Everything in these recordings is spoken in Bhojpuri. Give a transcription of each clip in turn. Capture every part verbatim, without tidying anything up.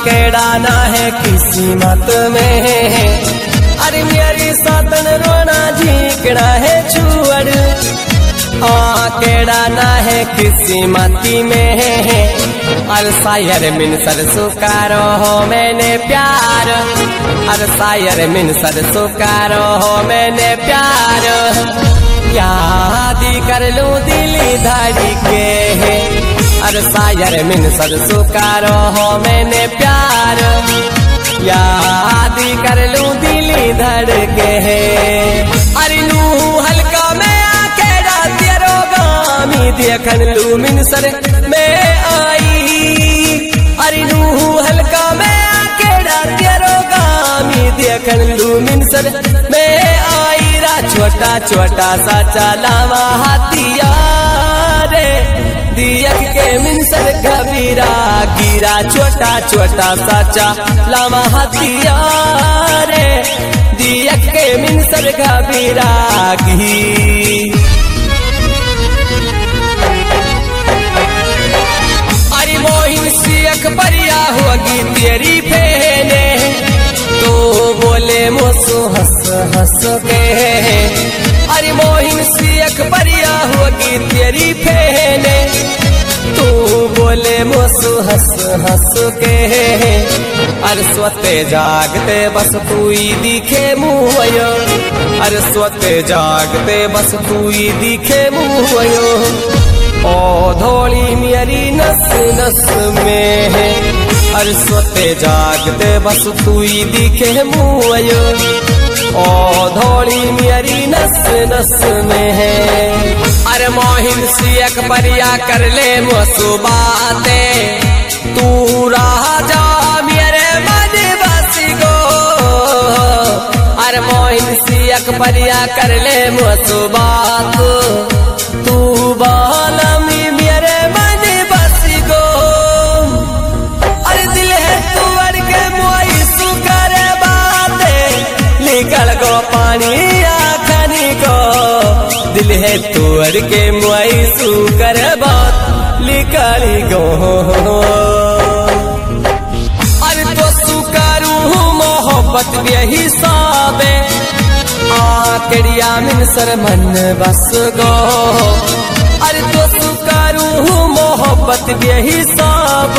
केड़ा ना है किस्मत में, अरे मेरी सातन रोना झीकना है छुअड़, हाँ केड़ा ना है किस्मती में। अर सायर मिन सरसों कारो हो मैंने प्यार, अर सायर मिन सरसों कारो हो मैंने प्यार, याद कर लूं दिली धड़ी के है। अर सायर मिन सरसों कारो हो मैंने प्यार, याद कर लूं दिली धड़ के है। अरे लू हल्का में आके तेरो गामी देखन लू मिन सर में आई, अरे लू हल्का में आके तेरो गामी देखन लू मिन सर में आई। रा छोटा छोटा सा चलावा हाथिया रे दियक के मिनसर कबीरा गिरा, छोटा छोटा सा चलावा हाथिया रे दियक के मिनसर कबीरा गी। अरे मोहिन सियक परिया होगी तेरी बहने, तो बोले मोसो हंस हंस के, अरे मोहिन सियक परिया होगी तेरी बहने, तू बोले मोसो हंस हंस के। अरे सोते जागते बस तू ही दिखे मुँहयो, अरे सोते जागते बस तू ही दिखे मुँहयो, ओ धोली मेरी नस नस में है। अरे सोते जागते बस तू ही दिखे मुँहयो, ओ धोली मेरी नस नस में है। अरे मोहिन सियक परिया कर ले मोसु बाते, तू राजा मेरे मन बसी गो। अरे मोहिन सियक परिया कर ले मोसु बात, तू बालमी मेरे मन बसी गो। अरे दिल है तू अड़ के मोई सुकर बाते, निकल गो पानी आखनी को, दिल है तू अड़ के मोई सुकर बात निकाली गो। अरे तो सुकरू मोहब्बत यही साबे आकड़िया मिन सर मन बस गो। अरे तो सुकरू मोहब्बत यही साब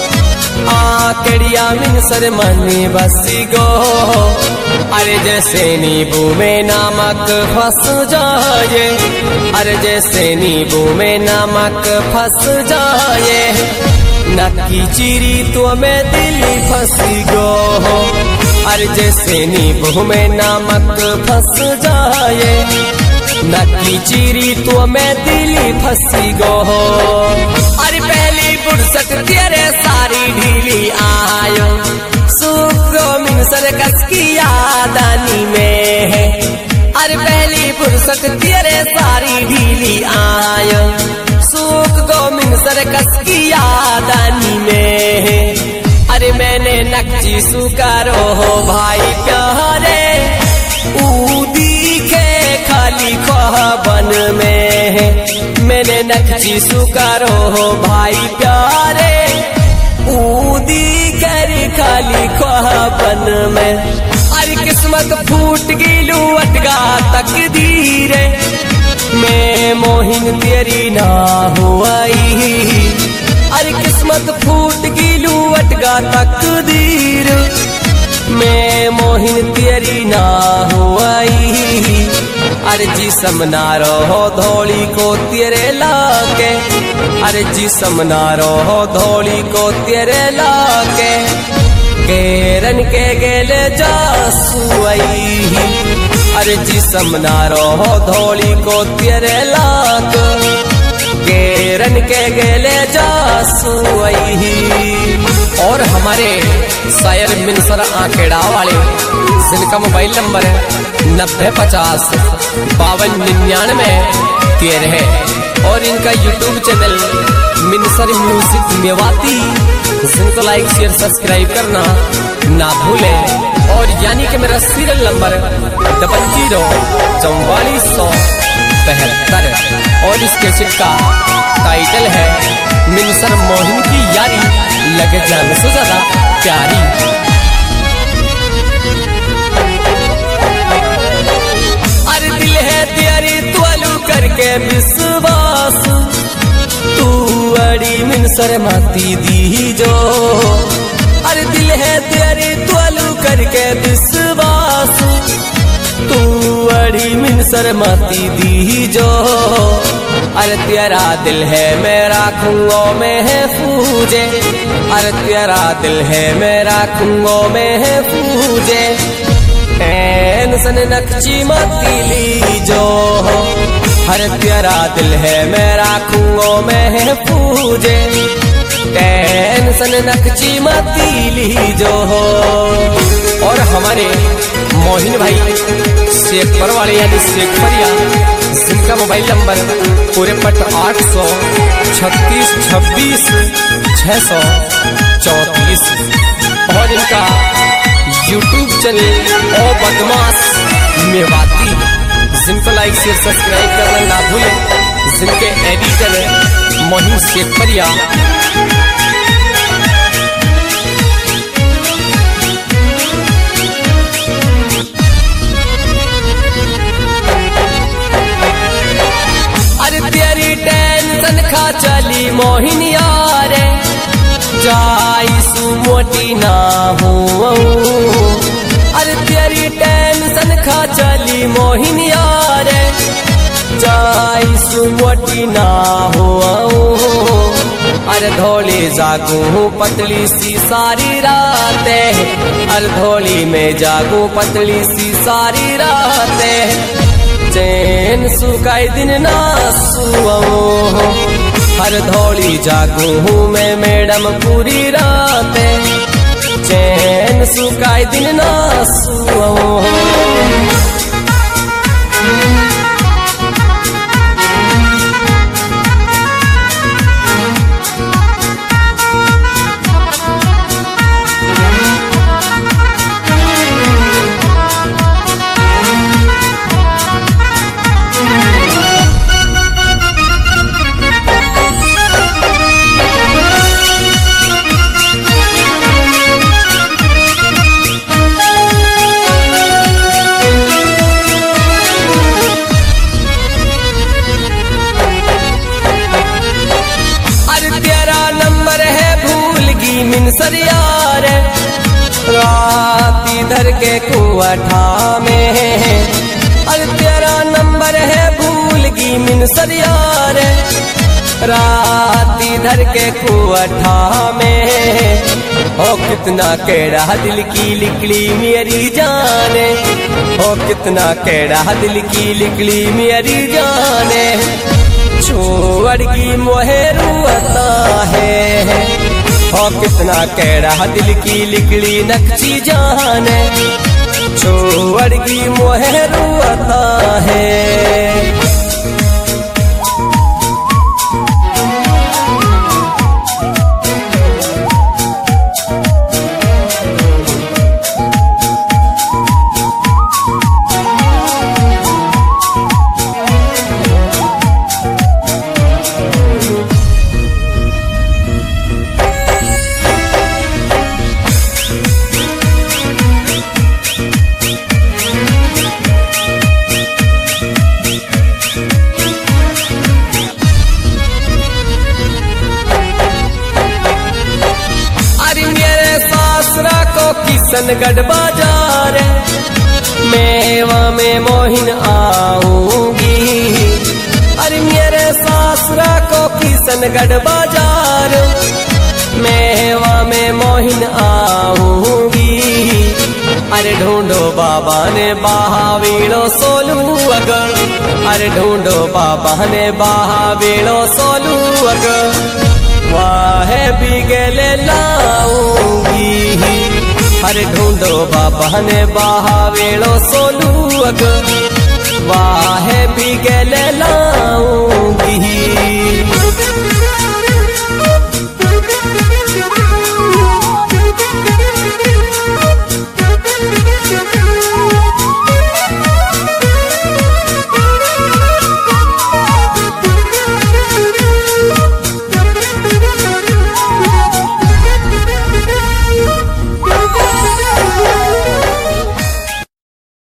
आकड़िया मिन सर मन बसी गो। अरे जैसे नींबू में नमक फंस जाए, अरे जैसे नींबू में नमक फंस जाए, नक्की चिरी तो में दिल फंसी गो। अरे जैसे नींबू में नमक फंस जाए, नक्की चिरी तो में दिल फंसी गो। अरे पहली फुर्सत तेरे सारी ढीली आयो, सुख मिन सर कस की यादानी में है। अरे पहली फुर्सत तेरे सारी ढीली आयो, सुख को मिन सर कस की यादानी में है। अरे मैंने नक्ची सुकारो हो भाई प्यारे, ऊदी के खाली ख्वाबन में है। मैंने नक्ची सुकारो हो भाई प्यारे, ऊदी कर खाली ख्वाबन में। अरे किस्मत फूट गिलू अटगा तकदीर, मैं मोहिन तेरी ना हुआई। अरे किस्मत फूट गिलू अटगा तकदीर, मैं मोहिन तेरी ना हुआई। अरे जिसम ना रहो धोली को तेरे लाके, अरे जिसम ना रहो धोली को तेरे लाके, केरन के गेले जासुई। अरे जिसम ना रहो धोली को तेरे लाक, केरन के गेले जासुई। और हमारे शायर मिनसर आकेड़ा वाले जिनका मोबाइल नंबर है नब्बे पचास बावन निन्यानवे तेरह है, और इनका YouTube channel Minsar music Mewati, जिनको लाइक शेयर सब्सक्राइब करना ना भूलें। और यानी कि मेरा सीरियल नंबर डबल जीरो चौवालीस सौ बहत्तर और इस कैसेट का टाइटल है मिनसर मोहिन की यारी लगे जान से ज्यादा प्यारी। अरे दिल है तेरी तुअलू करके विश्वास तू अड़ी मिनसर माती दी जो। अरे दिल है तेरी तुअलू करके विश्वास तू अड़ी मिनसर माती दी जो। अरे तेरा दिल है मेरा खुंगो में है फूजे। अरे तेरा दिल है मेरा खुंगो में है फूजे। टेंशन नक्ची माती ली जो। अरे तेरा दिल है मेरा खुंगो में है फूजे। टेंशन नक्ची माती ली जो। और हमारे मोहिन भाई शेखपुर वाले यानी शेखपुरिया जिनका मोबाइल नंबर पूरे पट आठ सौ छत्तीस छब्बीस छः सौ चौंतीस और इनका यूट्यूब चैनल ओ बदमाश मेवाती, जिनको लाइक शेयर सब्सक्राइब करना ना भूलें। जिनके एडिटर मोहिन शेखपुरिया। अरे तेरी टेंशन खा चली मोहिन यारे जाई सु मोटी ना हो। अरे तेरी टेंशन खा चली मोहिन यारे जाई सु मोटी ना हो। अरे धोली जागू पतली सी सारी रातें। अरे धोली में जागू पतली सी सारी रातें। चैन सुखाई दिन ना सुओ। हर धोली जागू मैं मैडम पूरी रातें। चैन सुखाई दिन ना सुओ। मिनसर यार रात इधर के कुआठा में। अरे तेरा नंबर है भूल गी मिनसर यार रात इधर के कुआठा में। ओ कितना केड़ा दिल की लिकली मेरी जाने। ओ कितना केड़ा दिल की लिकली मेरी जाने। छोड़ की मोहे रुआता है। ओ कितना केड़ा दिल की लिकड़ी नक्ची जाने। छोड़ की मोहे रुआता है। किशनगढ़ बाजार मेवा में मोहिन आऊंगी। अरे मेरे सासरा को किशनगढ़ बाजार मेवा में मोहिन आऊंगी। अरे ढूंढो बाबा ने बहावीड़ो सोलू अगर। अरे ढूंढो बाबा ने बहावीड़ो सोलू अगर। वाह बिगले लाऊंगी। अरे ढूंढो बाबा ने बहावेड़ो सोलू अग। वाह बिगले लाऊंगी।